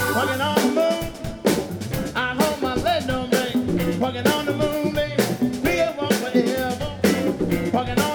Walking on the moon. I hope my leg don't break. Walking on the moon, baby. We'll walk forever. Walking on